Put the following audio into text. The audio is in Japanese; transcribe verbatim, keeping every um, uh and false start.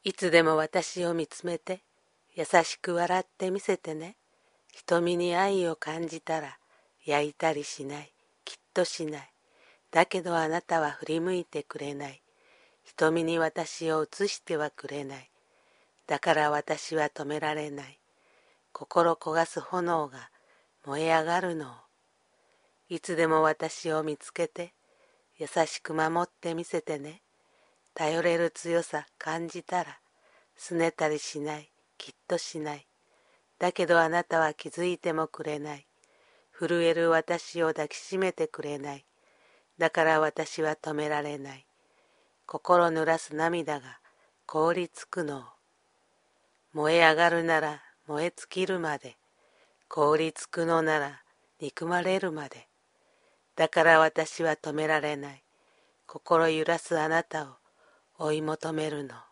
いつでも私を見つめて、優しく笑ってみせてね。瞳に愛を感じたら、焼いたりしない。きっとしない。だけどあなたは振り向いてくれない。瞳に私を映してはくれない。だから私は止められない。心焦がす炎が燃え上がるのを。いつでも私を見つけて、優しく守ってみせてね。頼れる強さ感じたら、拗ねたりしない。きっとしない。だけどあなたは気づいてもくれない。震える私を抱きしめてくれない。だから私は止められない。心濡らす涙が凍りつくのを。燃え上がるなら燃え尽きるまで。凍りつくのなら憎まれるまで。だから私は止められない。心揺らすあなたを追い求めるの。